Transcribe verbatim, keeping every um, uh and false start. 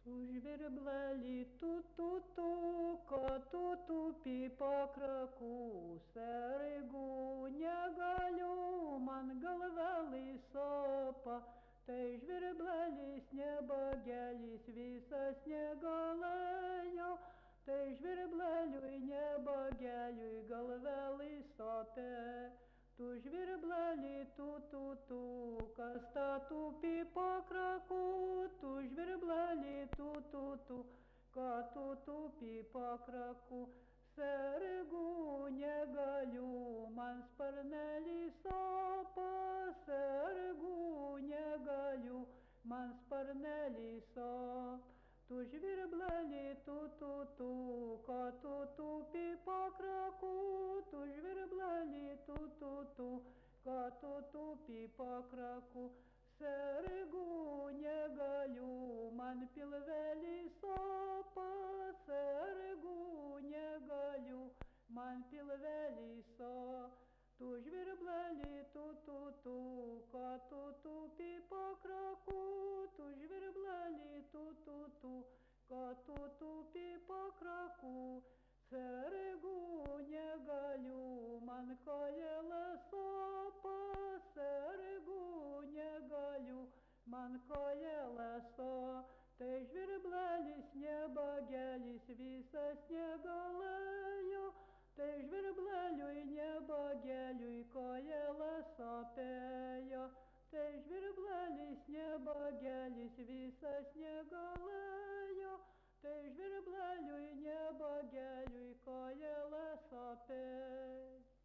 Užvirbleli tu-tu-tu, kad tu tupi pakraku, sergu negaliu, man galvelį sopa. Tai žvirblelis nebagelis visas negalėjo, tai žvirbleliui nebageliui galvelį sopė. Tu žvirbleli tu-tu-tu, kas ta tupi pakraku, tu žvirbleli tu-tu-tu, kad tu tupi pakraku. Sergu negaliu, man sparnelį sopa, sergu negaliu, man sparnelį sop. Tu žvirbleli tu-tu-tu, kad tu tupi pakraku, tu žvirbleli tu-tu-tu, kad tu tupi pakraku. Sergu negaliu, man pilvelį sopa, sergu negaliu, man pilvelį sop. Tu žvirbleli tu-tu-tu, kad tu tupi pakraku, tu žvirbleli tu-tu-tu, kad tu tupi pakraku. Sergu negaliu, man kojela sopa, sergu negaliu, man kojela sop. Tai žvirblelis nebagelis visas negalėjo, tai žvirbleliui nebageliui kojela sopėjo. Tai žvirblelis nebagelis visas negalėjo, tai žvirbleliui nebageliui kojela sopėjo.